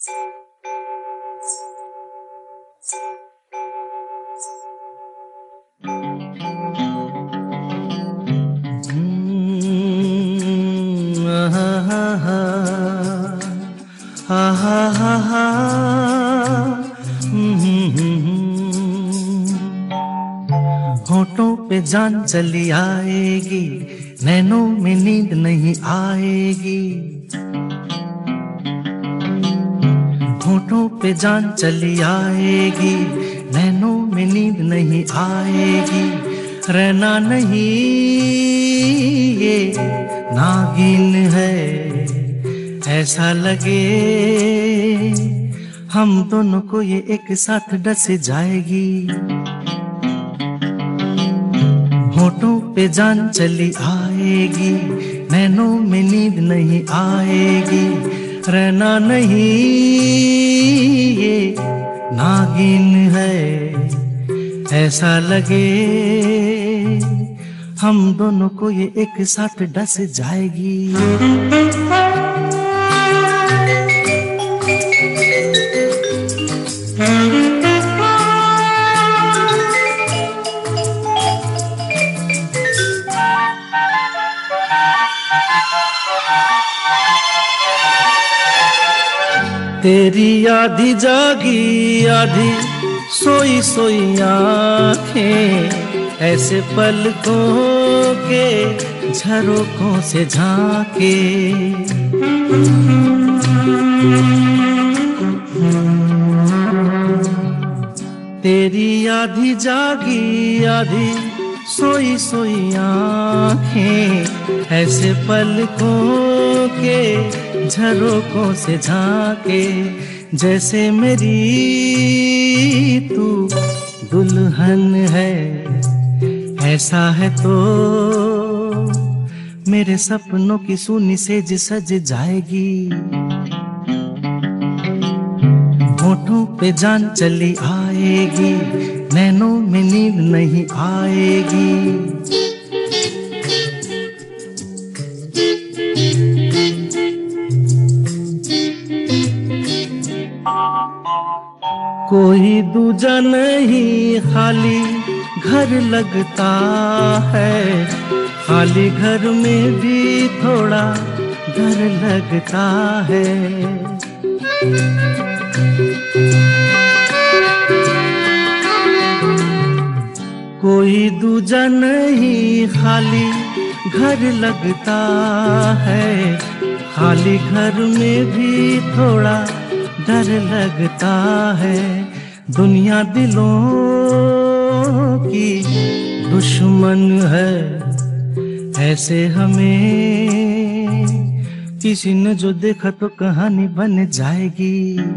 होठों पे जान चली आएगी, नैनों में नींद नहीं आएगी। होठों पे जान चली आएगी, नैनों में नींद नहीं आएगी। रहना नहीं ये नागिन है, ऐसा लगे हम दोनों को ये एक साथ डस जाएगी। होठों पे जान चली आएगी, नैनों में नींद नहीं आएगी। रहना नहीं ये नागिन है, ऐसा लगे हम दोनों को ये एक साथ डस जाएगी। तेरी आधी जागी आधी सोई सोई आँखें, ऐसे पलकों के झरोकों से झांके। तेरी आधी जागी आधी सोई सोई आँखें, ऐसे पलकों के झरोकों से झांके। जैसे मेरी तू दुल्हन है, ऐसा है तो मेरे सपनों की सूनी सेज सज जाएगी। होठों पे जान चली आएगी, नैनों में नींद नहीं आएगी। कोई दूजा नहीं खाली घर लगता है, खाली घर में भी थोड़ा डर लगता है। कोई दूजा नहीं खाली घर लगता है, खाली घर में भी थोड़ा डर लगता है। दुनिया दिलों की दुश्मन है, ऐसे हमें किसी ने जो देखा तो कहानी बन जाएगी।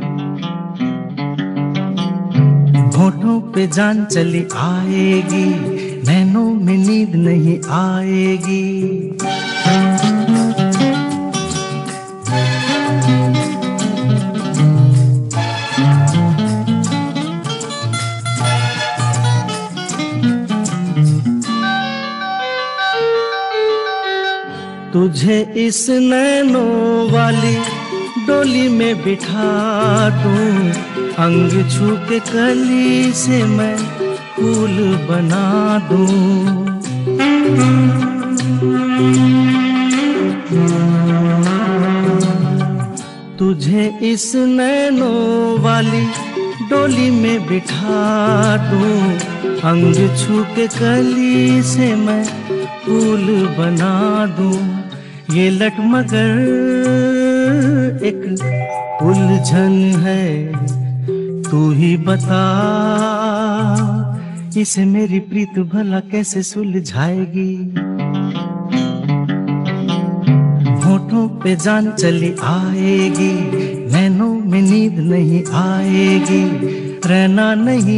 होठों पे जान चली आएगी, नैनों में नींद नहीं आएगी। तुझे इस नैनों वाली डोली में बिठा दूं, अंग छू के कली से मैं फूल बना दूं। तुझे इस नैनों वाली डोली में बिठा दूं, अंग छू के कली से मैं फूल बना दूं। ये लटमगर एक उलझन है, तू ही बता इसे मेरी प्रीत भला कैसे सुलझाएगी। होठों पे जान चली आएगी, नैनों में नींद नहीं आएगी। रहना नहीं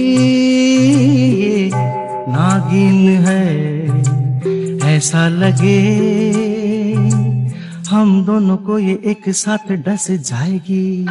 ये नागिन है, ऐसा लगे हम दोनों को ये एक साथ डस जाएगी।